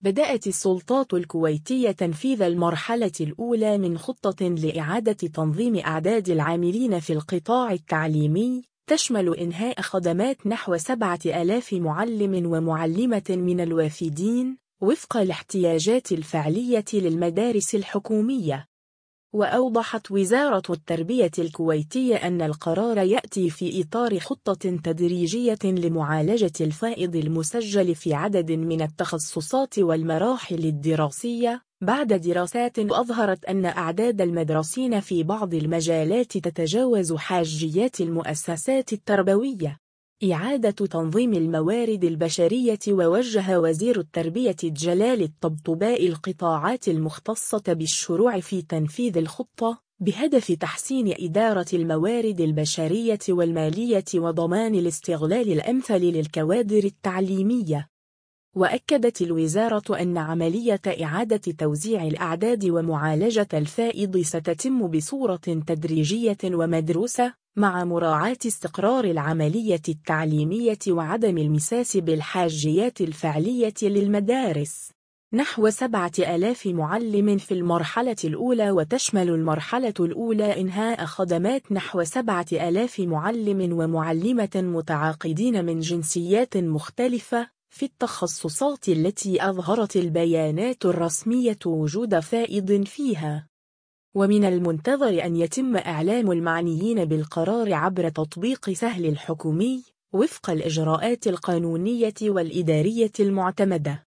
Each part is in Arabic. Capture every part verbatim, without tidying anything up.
بدأت السلطات الكويتية تنفيذ المرحلة الأولى من خطة لإعادة تنظيم أعداد العاملين في القطاع التعليمي، تشمل إنهاء خدمات نحو سبعة آلاف معلم ومعلمة من الوافدين وفق الاحتياجات الفعلية للمدارس الحكومية. وأوضحت وزارة التربية الكويتية أن القرار يأتي في إطار خطة تدريجية لمعالجة الفائض المسجل في عدد من التخصصات والمراحل الدراسية، بعد دراسات أظهرت أن أعداد المدرسين في بعض المجالات تتجاوز حاجيات المؤسسات التربوية. إعادة تنظيم الموارد البشرية. ووجه وزير التربية جلال الطبطباء القطاعات المختصة بالشروع في تنفيذ الخطة بهدف تحسين إدارة الموارد البشرية والمالية وضمان الاستغلال الأمثل للكوادر التعليمية. وأكدت الوزارة أن عملية إعادة توزيع الأعداد ومعالجة الفائض ستتم بصورة تدريجية ومدروسة، مع مراعاة استقرار العملية التعليمية وعدم المساس بالحاجيات الفعلية للمدارس. نحو سبعة آلاف معلم في المرحلة الأولى. وتشمل المرحلة الأولى إنهاء خدمات نحو سبعة آلاف معلم ومعلمة متعاقدين من جنسيات مختلفة في التخصصات التي أظهرت البيانات الرسمية وجود فائض فيها. ومن المنتظر أن يتم إعلام المعنيين بالقرار عبر تطبيق سهل الحكومي وفق الإجراءات القانونية والإدارية المعتمدة.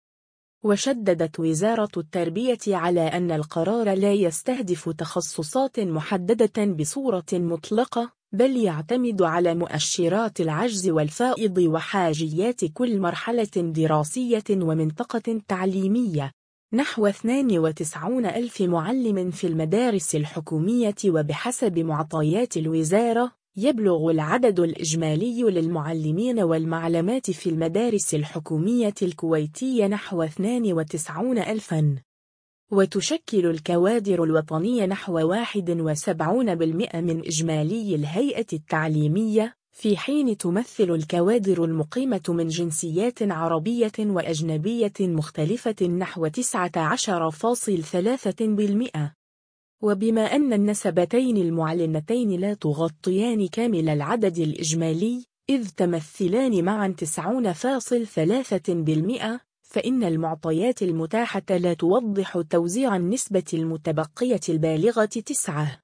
وشددت وزارة التربية على أن القرار لا يستهدف تخصصات محددة بصورة مطلقة، بل يعتمد على مؤشرات العجز والفائض وحاجيات كل مرحلة دراسية ومنطقة تعليمية. نحو اثنين وتسعين ألف معلم في المدارس الحكومية. وبحسب معطيات الوزارة، يبلغ العدد الإجمالي للمعلمين والمعلمات في المدارس الحكومية الكويتية نحو اثنين وتسعين ألفاً. وتشكل الكوادر الوطنية نحو واحد وسبعين بالمئة من إجمالي الهيئة التعليمية، في حين تمثل الكوادر المقيمة من جنسيات عربية وأجنبية مختلفة نحو تسعة عشر فاصلة ثلاثة بالمئة. وبما أن النسبتين المعلنتين لا تغطيان كامل العدد الإجمالي، إذ تمثلان معا تسعين فاصلة ثلاثة بالمئة، فإن المعطيات المتاحة لا توضح توزيع النسبة المتبقية البالغة تسعة